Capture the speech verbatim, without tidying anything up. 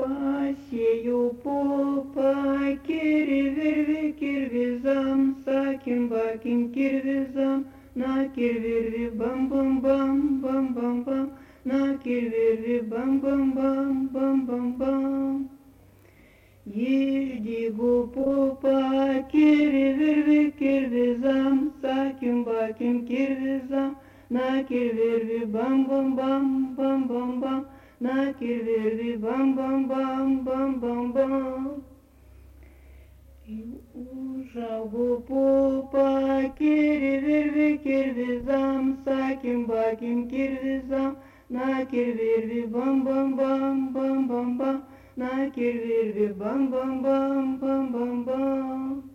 Pasėjau popą, kirvirvi, kirvizam, sakim, bakim, kirvizam, na kirvirvi, bam, bam, bam, bam, bam, bam, na kirvirvi, bam, bam, bam, bam, bam, bam. Išdygo popą, kirvirvi, kirvizam, sakim, bakim, kirvizam, na kirvirvi, bam, bam, bam, bam, bam, bam, na kirvirvi, bam, bam, bam, bam, bam, bam. Užaugo popą, kirvirvi, kirvizam, sakim, bakim, kirvizam, na kirvirvi, bam, bam, bam, bam, bam, bam, na kirvirvi, bam, bam, bam, bam, bam, bam.